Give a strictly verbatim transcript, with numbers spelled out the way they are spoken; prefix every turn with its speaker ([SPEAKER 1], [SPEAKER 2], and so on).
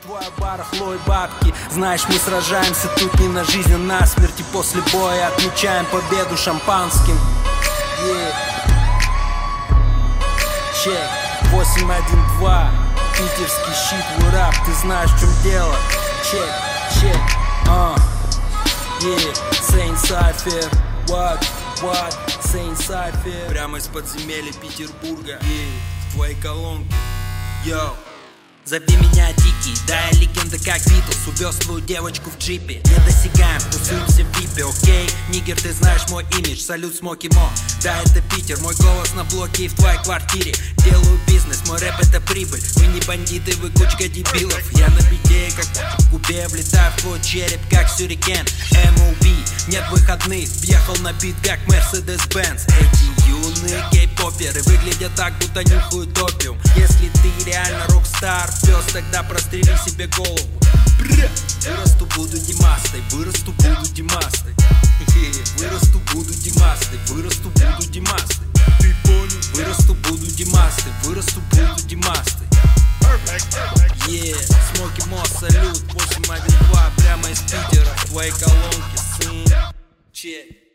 [SPEAKER 1] Твоя барахло и бабки. Знаешь, мы сражаемся тут не на жизнь, а на смерть. И после боя отмечаем победу шампанским. Yeah. Чек восемь один два. Питерский щит, урап, ты знаешь, в чем дело. Чек, чек, а yeah. Сейн Сайфер, what, what, Сейн Сайфер. Прямо из подземелья Петербурга, yeah. В твоей колонке, йоу.
[SPEAKER 2] Зови меня Дикий, да я легенда как Битлз. Увез твою девочку в джипе, не досягаем, тусуемся в випе, окей? Нигер, ты знаешь мой имидж, салют Смоки Мо. Да, это Питер, мой голос на блоке и в твоей квартире. Делаю бизнес, мой рэп это прибыль. Вы не бандиты, вы кучка дебилов. Я на бите, как в губе, влетаю в твой череп, как сюрикен. эм о би, нет выходных, въехал на бит, как Mercedes-Benz. Эти юные кей-поперы выглядят так, будто нюхают опиум. Если ты реально рок-стар, пес, тогда прострели себе голову. Вырасту, буду Димастой, вырасту, буду Димастой. Вырасту, буду Димастой, вырасту, буду Димастой. Ты понял? Вырасту, буду Димастой, вырасту, буду Димастой. Yeah, Смоки Мо, салют, восемь один два, прямо из Питера, в твоей колонке, сын. Чек.